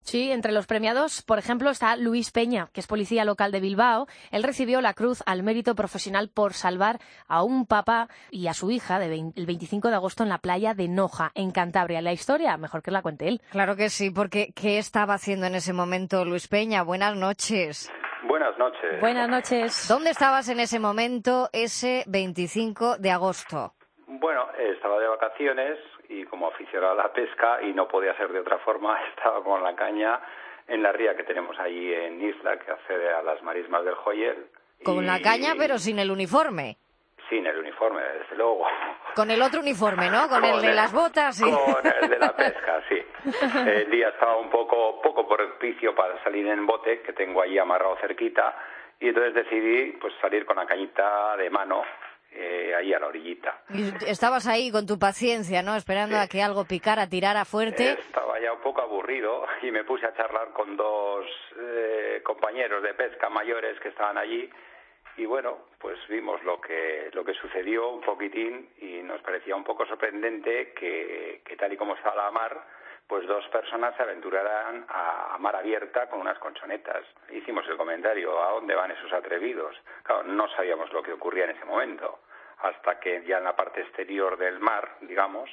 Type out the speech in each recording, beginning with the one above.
Sí, entre los premiados, por ejemplo, está Luis Peña, que es policía local de Bilbao. Él recibió la Cruz al Mérito Profesional por salvar a un papá y a su hija el 25 de agosto en la playa de Noja, en Cantabria. La historia, mejor que la cuente él. Claro que sí, porque ¿qué estaba haciendo en ese momento Luis Peña? Buenas noches. Buenas noches. Buenas noches. ¿Dónde estabas en ese momento, ese 25 de agosto? Bueno, estaba de vacaciones y como aficionado a la pesca, y no podía ser de otra forma, estaba con la caña en la ría que tenemos allí en Isla, que accede a las marismas del Joyel. Con la caña, pero sin el uniforme. Sin el uniforme, desde luego. Con el otro uniforme, ¿no? Con el de las botas. Sí. Con el de la pesca, sí. El día estaba un poco propicio para salir en bote, que tengo ahí amarrado cerquita, y entonces decidí pues salir con la cañita de mano, ahí a la orillita. Y estabas ahí con tu paciencia, ¿no? Esperando a que algo picara, tirara fuerte. Estaba ya un poco aburrido y me puse a charlar con dos compañeros de pesca mayores que estaban allí. Y bueno, pues vimos lo que sucedió un poquitín y nos parecía un poco sorprendente que tal y como estaba la mar, pues dos personas se aventuraran a mar abierta con unas colchonetas. Hicimos el comentario, ¿a dónde van esos atrevidos? Claro, no sabíamos lo que ocurría en ese momento, hasta que ya en la parte exterior del mar, digamos,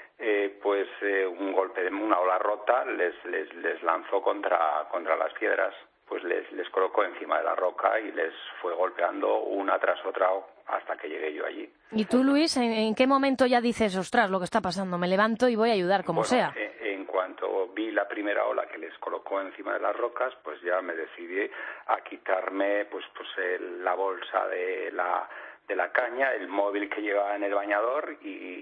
un golpe de una ola rota les lanzó contra las piedras. Pues les colocó encima de la roca y les fue golpeando una tras otra hasta que llegué yo allí. ¿Y tú, Luis, en qué momento ya dices, ostras, lo que está pasando, me levanto y voy a ayudar como sea? En cuanto vi la primera ola que les colocó encima de las rocas, pues ya me decidí a quitarme la bolsa de la caña, el móvil que llevaba en el bañador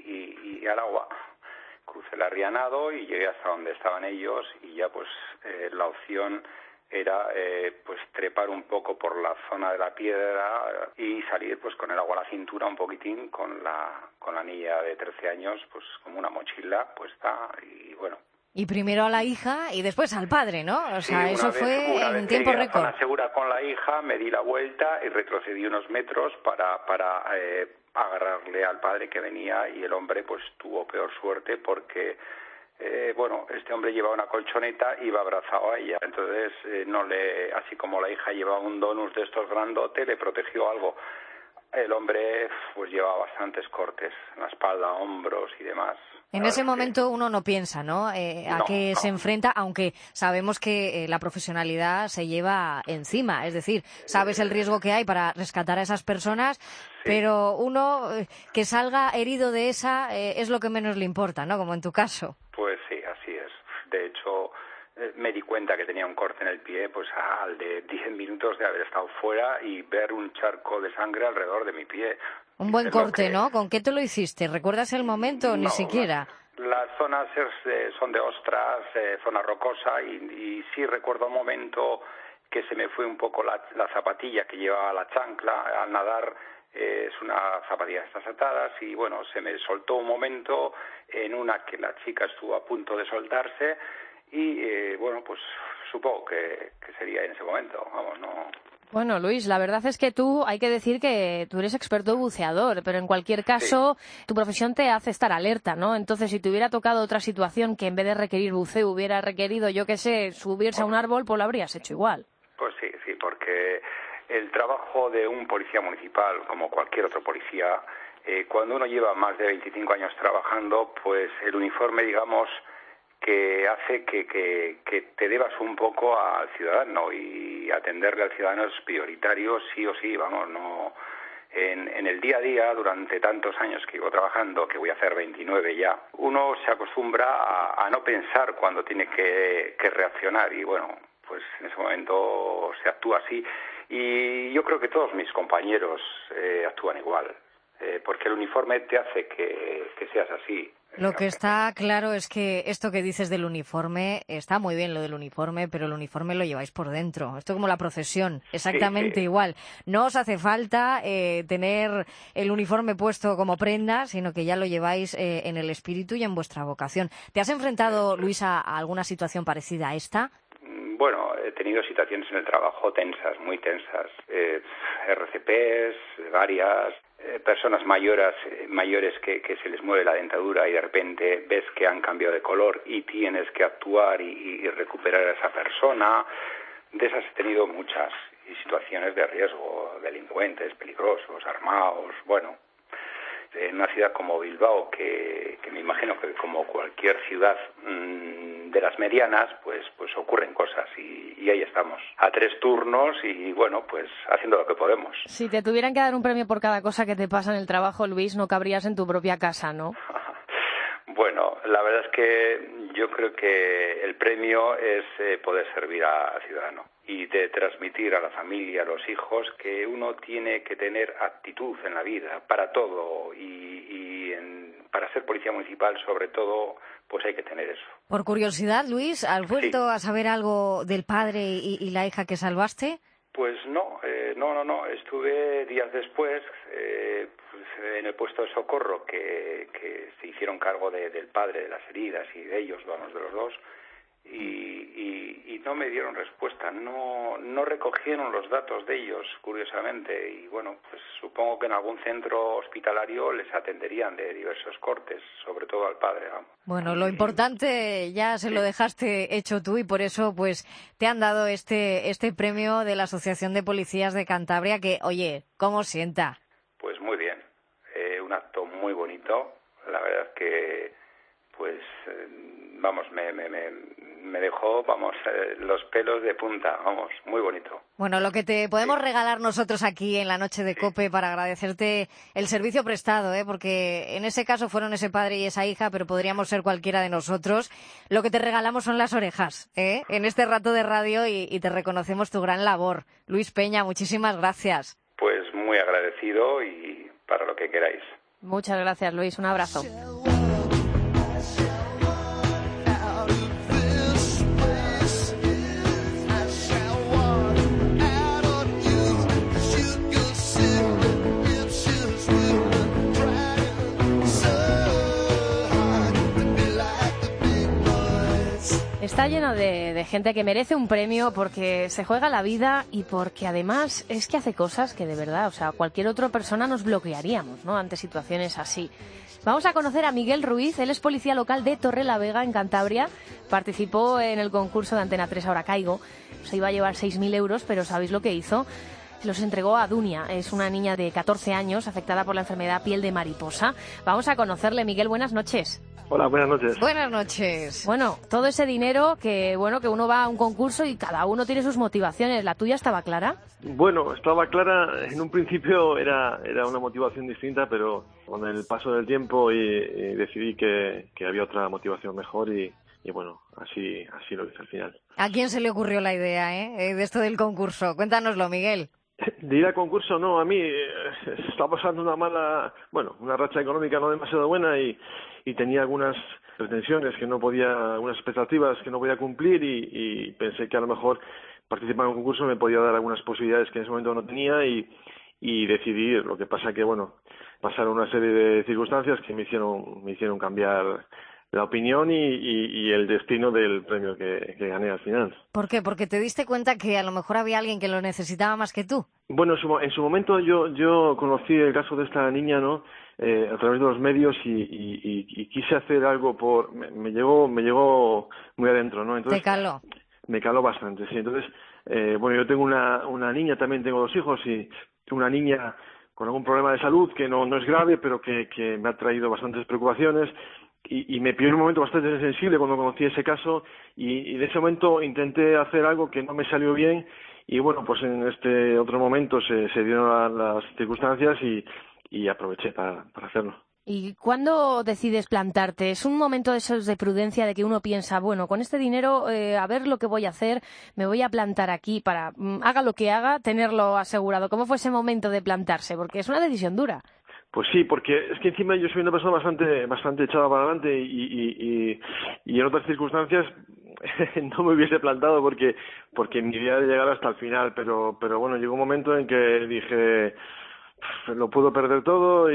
y al agua. Crucé el Arrianado y llegué hasta donde estaban ellos y ya la opción era trepar un poco por la zona de la piedra y salir con el agua a la cintura un poquitín con la niña de 13 años como una mochila puesta y bueno. Y primero a la hija y después al padre, ¿no? O sea, sí, eso fue en tiempo récord. Una segura con la hija, me di la vuelta y retrocedí unos metros para agarrarle al padre que venía y el hombre tuvo peor suerte porque este hombre llevaba una colchoneta y iba abrazado a ella, entonces así como la hija llevaba un donus de estos grandote, le protegió algo. El hombre llevaba bastantes cortes en la espalda, hombros y demás. En ese momento uno no piensa, ¿no? A qué se enfrenta, aunque sabemos que la profesionalidad se lleva encima. Es decir, sabes el riesgo que hay para rescatar a esas personas, pero uno que salga herido de esa es lo que menos le importa, ¿no? Como en tu caso. Pues sí, así es. De hecho, me di cuenta que tenía un corte en el pie al de 10 minutos de haber estado fuera y ver un charco de sangre alrededor de mi pie. Un buen corte, ¿no? ¿Con qué te lo hiciste? ¿Recuerdas el momento? Ni siquiera. Las zonas son de ostras, zona rocosa y sí recuerdo un momento que se me fue un poco la zapatilla que llevaba la chancla al nadar. Es una zapatilla de estas atadas y bueno, se me soltó un momento en una que la chica estuvo a punto de soltarse y supongo que sería en ese momento, vamos, no. Bueno, Luis, la verdad es que hay que decir que tú eres experto buceador, pero en cualquier caso, tu profesión te hace estar alerta, ¿no? Entonces, si te hubiera tocado otra situación que en vez de requerir buceo hubiera requerido, yo qué sé, subirse a un árbol, pues lo habrías hecho igual. Pues sí, porque el trabajo de un policía municipal, como cualquier otro policía, cuando uno lleva más de 25 años trabajando, pues el uniforme, digamos, que hace que te debas un poco al ciudadano y atenderle al ciudadano es prioritario sí o sí, vamos, no. En el día a día, durante tantos años que llevo trabajando, que voy a hacer 29 ya, uno se acostumbra a no pensar cuando tiene que reaccionar y bueno, pues en ese momento se actúa así y yo creo que todos mis compañeros actúan igual, porque el uniforme te hace que seas así. Lo que está claro es que esto que dices del uniforme, está muy bien lo del uniforme, pero el uniforme lo lleváis por dentro. Esto como la procesión, exactamente igual. No os hace falta tener el uniforme puesto como prenda, sino que ya lo lleváis en el espíritu y en vuestra vocación. ¿Te has enfrentado, Luis, a alguna situación parecida a esta? Bueno, he tenido situaciones en el trabajo tensas, muy tensas. RCPs, varias. personas mayores que se les mueve la dentadura y de repente ves que han cambiado de color y tienes que actuar y recuperar a esa persona. De esas he tenido muchas, y situaciones de riesgo, delincuentes, peligrosos, armados, bueno. En una ciudad como Bilbao, que me imagino que como cualquier ciudad de las medianas, pues ocurren cosas y ahí estamos, a 3 turnos y bueno, pues haciendo lo que podemos. Si te tuvieran que dar un premio por cada cosa que te pasa en el trabajo, Luis, no cabrías en tu propia casa, ¿no? Bueno, la verdad es que yo creo que el premio es poder servir al ciudadano y de transmitir a la familia, a los hijos, que uno tiene que tener actitud en la vida para todo para ser policía municipal, sobre todo, pues hay que tener eso. Por curiosidad, Luis, ¿has vuelto a saber algo del padre y la hija que salvaste? Pues no. Estuve días después en el puesto de socorro que se hicieron cargo del padre, de las heridas y de ellos, vamos, de los dos, y no me dieron respuesta, no recogieron los datos de ellos, curiosamente, y bueno, pues supongo que en algún centro hospitalario les atenderían de diversos cortes, sobre todo al padre, vamos. Bueno, lo importante ya se lo dejaste hecho tú y por eso pues te han dado este premio de la Asociación de Policías de Cantabria que, oye, ¿cómo sienta? Pues muy bien, un acto muy bonito, la verdad que pues vamos, me dejó, los pelos de punta, vamos, muy bonito. Bueno, lo que te podemos regalar nosotros aquí en la noche de COPE para agradecerte el servicio prestado, porque en ese caso fueron ese padre y esa hija, pero podríamos ser cualquiera de nosotros. Lo que te regalamos son las orejas, en este rato de radio y te reconocemos tu gran labor. Luis Peña, muchísimas gracias. Pues muy agradecido y para lo que queráis. Muchas gracias, Luis. Un abrazo. Está lleno de gente que merece un premio porque se juega la vida y porque además es que hace cosas que de verdad, o sea, cualquier otra persona nos bloquearíamos, ¿no?, ante situaciones así. Vamos a conocer a Miguel Ruiz, él es policía local de Torrelavega, en Cantabria. Participó en el concurso de Antena 3 Ahora Caigo. Se iba a llevar 6.000 euros, pero ¿sabéis lo que hizo? Los entregó a Dunia, es una niña de 14 años afectada por la enfermedad piel de mariposa. Vamos a conocerle. Miguel, buenas noches. Hola, buenas noches. Buenas noches. Bueno, todo ese dinero que uno va a un concurso y cada uno tiene sus motivaciones. ¿La tuya estaba clara? Bueno, estaba clara. En un principio era una motivación distinta, pero con el paso del tiempo decidí que había otra motivación mejor y bueno, así lo hice al final. ¿A quién se le ocurrió la idea de esto del concurso? Cuéntanoslo, Miguel. De ir al concurso, no, a mí estaba pasando una racha económica no demasiado buena y tenía algunas pretensiones algunas expectativas que no podía cumplir y pensé que a lo mejor participar en un concurso me podía dar algunas posibilidades que en ese momento no tenía y decidí. Lo que pasa que, pasaron una serie de circunstancias que me hicieron cambiar la opinión y el destino del premio que gané al final. ¿Por qué? ¿Porque te diste cuenta que a lo mejor había alguien que lo necesitaba más que tú? Bueno, en su momento yo conocí el caso de esta niña, ¿no?, a través de los medios y quise hacer algo me llegó muy adentro, ¿no? Entonces, ¿te caló? Me caló bastante, sí. Entonces, yo tengo una niña, también tengo 2 hijos y una niña con algún problema de salud que no es grave, pero que me ha traído bastantes preocupaciones. Y me pilló en un momento bastante sensible cuando conocí ese caso y de ese momento intenté hacer algo que no me salió bien y pues en este otro momento se dieron las circunstancias y aproveché para hacerlo. ¿Y cuándo decides plantarte? ¿Es un momento de esos de prudencia de que uno piensa, con este dinero, a ver lo que voy a hacer, me voy a plantar aquí para, haga lo que haga, tenerlo asegurado? ¿Cómo fue ese momento de plantarse? Porque es una decisión dura. Pues sí, porque es que encima yo soy una persona bastante echada para adelante y en otras circunstancias no me hubiese plantado porque mi idea de llegar hasta el final, pero llegó un momento en que dije lo puedo perder todo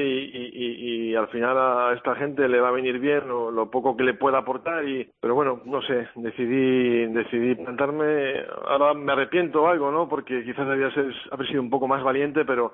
y al final a esta gente le va a venir bien lo poco que le pueda aportar pero no sé, decidí plantarme. Ahora me arrepiento algo, ¿no?, porque quizás haber sido un poco más valiente, pero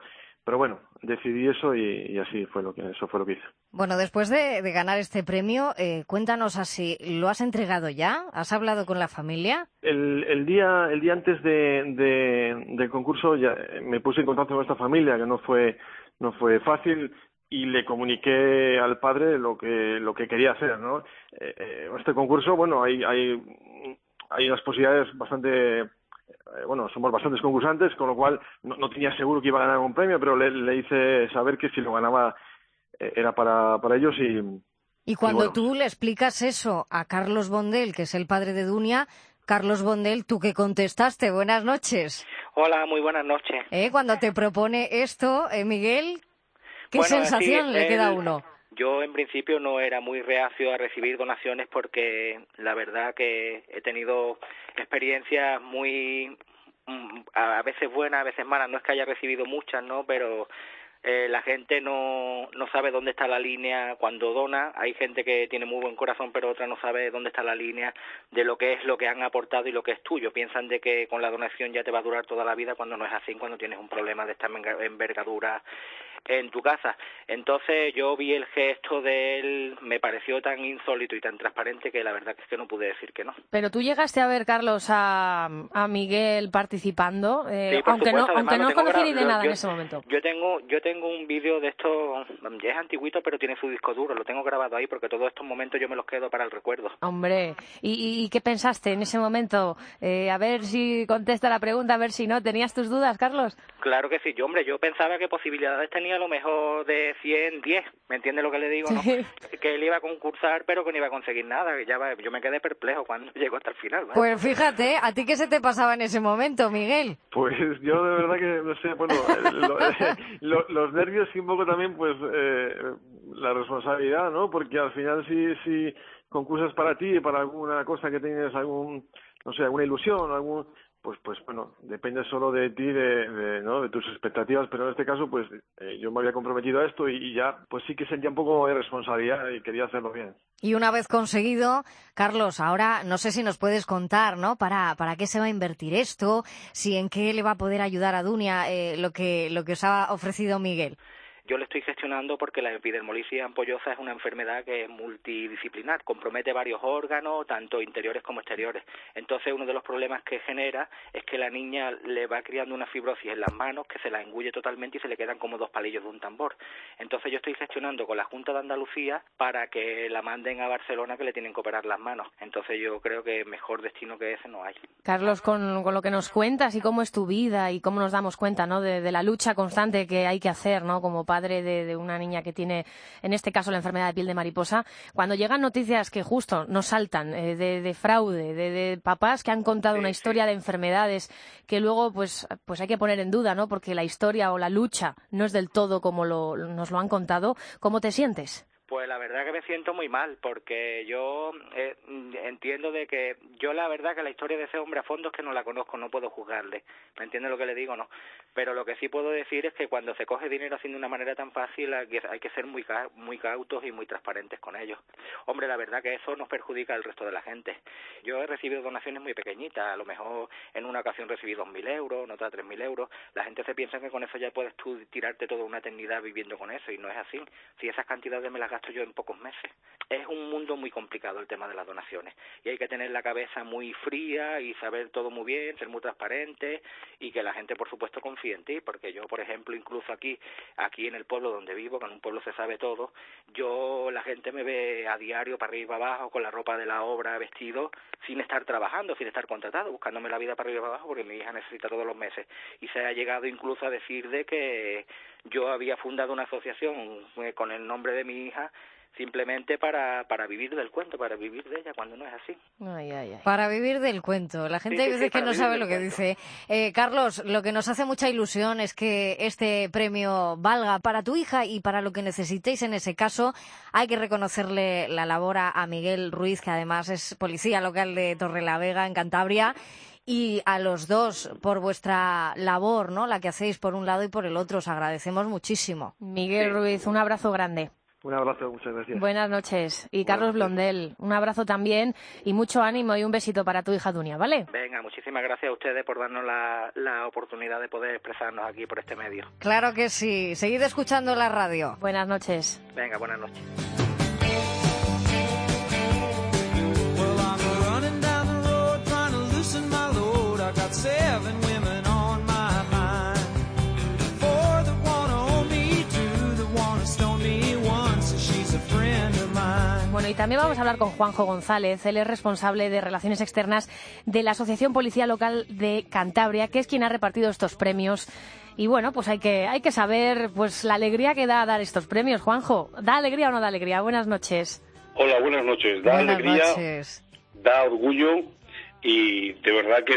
pero bueno, decidí eso y así fue eso fue lo que hice. Bueno, después de ganar este premio, cuéntanos así, ¿lo has entregado ya? ¿Has hablado con la familia? El día antes del concurso ya me puse en contacto con esta familia, que no fue fácil, y le comuniqué al padre lo que quería hacer, ¿no? Este concurso, bueno, hay unas posibilidades bastante, somos bastantes concursantes, con lo cual no tenía seguro que iba a ganar un premio, pero le hice saber que si lo ganaba era para ellos Y cuando bueno, tú le explicas eso a Carlos Bondel, que es el padre de Dunia, Carlos Bondel, ¿tú qué contestaste? Buenas noches. Hola, muy buenas noches. Cuando te propone esto, Miguel, ¿qué sensación le queda a uno? Yo en principio no era muy reacio a recibir donaciones porque la verdad que he tenido experiencias muy, a veces buenas, a veces malas. No es que haya recibido muchas, ¿no? Pero la gente no sabe dónde está la línea cuando dona. Hay gente que tiene muy buen corazón, pero otra no sabe dónde está la línea de lo que es lo que han aportado y lo que es tuyo. Piensan de que con la donación ya te va a durar toda la vida, cuando no es así, cuando tienes un problema de esta envergadura en tu casa. Entonces yo vi el gesto de él, me pareció tan insólito y tan transparente que la verdad es que no pude decir que no. Pero tú llegaste a ver, Carlos, a Miguel participando, sí, aunque supuesto. no conocierais de nada en ese momento. Yo tengo un vídeo de esto, ya es antiguito, pero tiene su disco duro, lo tengo grabado ahí porque todos estos momentos yo me los quedo para el recuerdo. Hombre, ¿y qué pensaste en ese momento? A ver si contesta la pregunta, a ver si no. ¿Tenías tus dudas, Carlos? Claro que sí, yo pensaba que posibilidades tenía a lo mejor de 100, 10, ¿me entiende lo que le digo? Sí. ¿No? Que él iba a concursar, pero que no iba a conseguir nada, yo me quedé perplejo cuando llegó hasta el final, ¿vale? Pues fíjate, ¿a ti qué se te pasaba en ese momento, Miguel? Pues yo de verdad que, no sé, bueno, los nervios y un poco también, pues, la responsabilidad, ¿no? Porque al final si concursas para ti, para alguna cosa que tienes alguna ilusión, pues bueno, depende solo de ti, ¿no? De tus expectativas, pero en este caso, pues, yo me había comprometido a esto y ya, pues sí que sentía un poco de responsabilidad y quería hacerlo bien. Y una vez conseguido, Carlos, ahora no sé si nos puedes contar, ¿no? ¿Para qué se va a invertir esto? Si en qué le va a poder ayudar a Dunia lo que os ha ofrecido Miguel. Yo le estoy gestionando porque la epidermolisis ampollosa es una enfermedad que es multidisciplinar, compromete varios órganos, tanto interiores como exteriores. Entonces, uno de los problemas que genera es que la niña le va creando una fibrosis en las manos que se la engulle totalmente y se le quedan como dos palillos de un tambor. Entonces, yo estoy gestionando con la Junta de Andalucía para que la manden a Barcelona, que le tienen que operar las manos. Entonces, yo creo que mejor destino que ese no hay. Carlos, con lo que nos cuentas y cómo es tu vida y cómo nos damos cuenta, ¿no? De la lucha constante que hay que hacer, ¿no? Como padre de una niña que tiene, en este caso, la enfermedad de piel de mariposa, cuando llegan noticias que justo nos saltan de fraude, de papás que han contado una historia de enfermedades que luego pues hay que poner en duda, ¿no? Porque la historia o la lucha no es del todo como nos lo han contado. ¿Cómo te sientes? Pues la verdad que me siento muy mal, porque yo entiendo de que yo la verdad que la historia de ese hombre a fondo es que no la conozco, no puedo juzgarle, ¿me entiende lo que le digo? No, pero lo que sí puedo decir es que cuando se coge dinero así de una manera tan fácil hay que ser muy cautos y muy transparentes con ellos. Hombre, la verdad que eso nos perjudica al resto de la gente. Yo he recibido donaciones muy pequeñitas, a lo mejor en una ocasión recibí 2.000 euros, en otra 3.000 euros, la gente se piensa que con eso ya puedes tú tirarte toda una eternidad viviendo con eso y no es así. Si esas cantidades me las gasto yo en pocos meses. Es un mundo muy complicado el tema de las donaciones y hay que tener la cabeza muy fría y saber todo muy bien, ser muy transparente y que la gente por supuesto confíe en ti, porque yo por ejemplo incluso aquí en el pueblo donde vivo, que en un pueblo se sabe todo, la gente me ve a diario para arriba y para abajo con la ropa de la obra vestido sin estar trabajando, sin estar contratado, buscándome la vida para arriba y para abajo porque mi hija necesita todos los meses y se ha llegado incluso a decir de que yo había fundado una asociación con el nombre de mi hija simplemente para vivir del cuento, para vivir de ella, cuando no es así. Ay. Para vivir del cuento. La gente hay veces que no sabe lo que dice. Carlos, lo que nos hace mucha ilusión es que este premio valga para tu hija y para lo que necesitéis en ese caso. Hay que reconocerle la labor a Miguel Ruiz, que además es policía local de Torrelavega, en Cantabria. Y a los dos por vuestra labor, ¿no? La que hacéis por un lado y por el otro. Os agradecemos muchísimo. Miguel Ruiz, un abrazo grande. Un abrazo, muchas gracias. Buenas noches. Y Carlos Blondel, un abrazo también y mucho ánimo y un besito para tu hija Dunia, ¿vale? Venga, muchísimas gracias a ustedes por darnos la oportunidad de poder expresarnos aquí por este medio. Claro que sí. Seguid escuchando la radio. Buenas noches. Venga, buenas noches. Bueno, y también vamos a hablar con Juanjo González. Él es responsable de Relaciones Externas de la Asociación Policial Local de Cantabria, que es quien ha repartido estos premios. Y bueno, pues hay que saber pues la alegría que da dar estos premios. Juanjo, ¿da alegría o no da alegría? Buenas noches. Hola, buenas noches. Da buenas alegría, noches. Da orgullo y de verdad que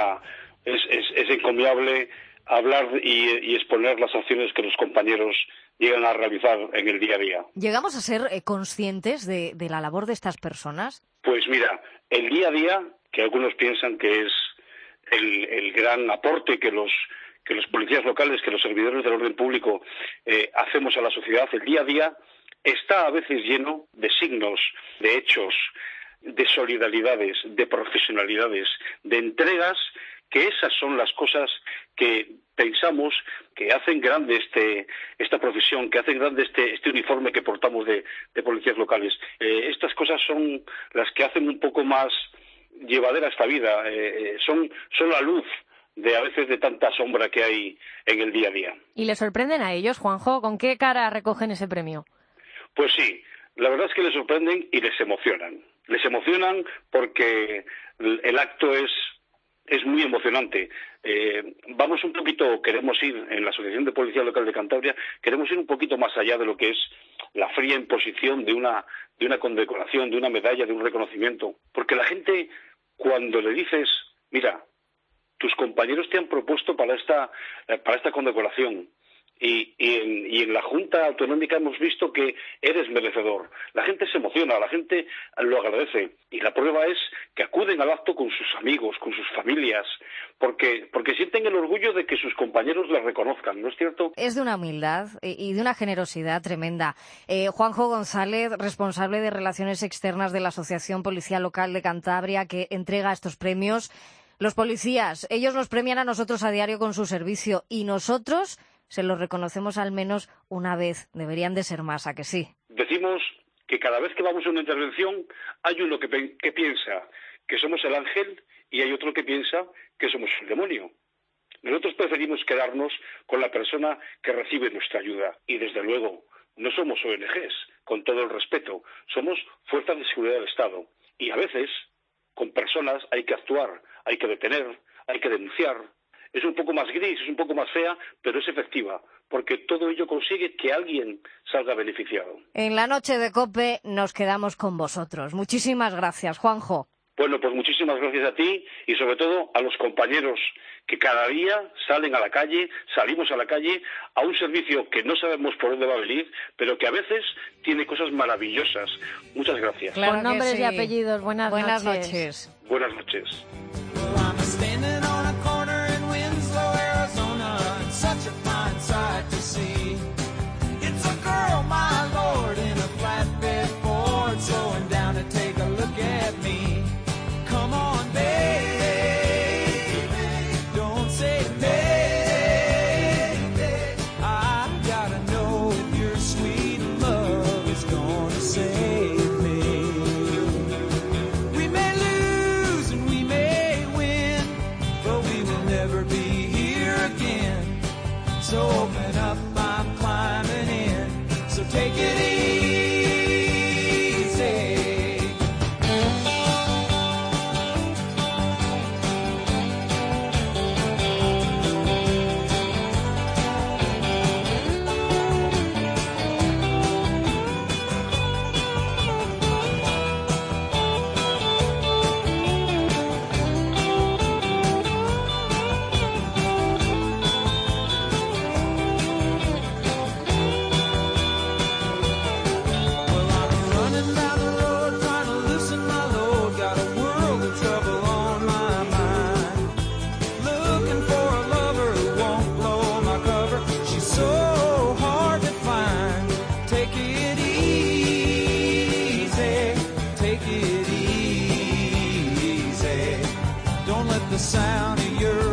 es encomiable hablar y exponer las acciones que los compañeros llegan a realizar en el día a día. ¿Llegamos a ser conscientes de la labor de estas personas? Pues mira, el día a día, que algunos piensan que es el gran aporte que los policías locales, que los servidores del orden público hacemos a la sociedad, el día a día está a veces lleno de signos, de hechos, de solidaridades, de profesionalidades, de entregas, que esas son las cosas que pensamos que hacen grande esta profesión, que hacen grande este uniforme que portamos de policías locales. Estas cosas son las que hacen un poco más llevadera esta vida, son la luz a veces de tanta sombra que hay en el día a día. ¿Y les sorprenden a ellos, Juanjo? ¿Con qué cara recogen ese premio? Pues sí, la verdad es que les sorprenden y les emocionan. Les emocionan porque el acto es muy emocionante. Queremos ir en la Asociación de Policía Local de Cantabria, queremos ir un poquito más allá de lo que es la fría imposición de una condecoración, de una medalla, de un reconocimiento. Porque la gente, cuando le dices, mira, tus compañeros te han propuesto para esta condecoración, y en la Junta Autonómica hemos visto que eres merecedor. La gente se emociona, la gente lo agradece. Y la prueba es que acuden al acto con sus amigos, con sus familias, porque sienten el orgullo de que sus compañeros les reconozcan, ¿no es cierto? Es de una humildad y de una generosidad tremenda. Juanjo González, responsable de Relaciones Externas de la Asociación Policial Local de Cantabria, que entrega estos premios. Los policías, ellos nos premian a nosotros a diario con su servicio y nosotros se los reconocemos al menos una vez. Deberían de ser más, ¿a que sí? Decimos que cada vez que vamos a una intervención hay uno que piensa que somos el ángel y hay otro que piensa que somos el demonio. Nosotros preferimos quedarnos con la persona que recibe nuestra ayuda. Y desde luego, no somos ONGs, con todo el respeto. Somos fuerzas de seguridad del Estado. Y a veces, con personas hay que actuar, hay que detener, hay que denunciar. Es un poco más gris, es un poco más fea, pero es efectiva, porque todo ello consigue que alguien salga beneficiado. En la noche de COPE nos quedamos con vosotros. Muchísimas gracias, Juanjo. Bueno, pues muchísimas gracias a ti y sobre todo a los compañeros que cada día salen a la calle, salimos a la calle a un servicio que no sabemos por dónde va a venir, pero que a veces tiene cosas maravillosas. Muchas gracias. Claro con nombres sí. y apellidos. Buenas noches. Buenas noches. sound of your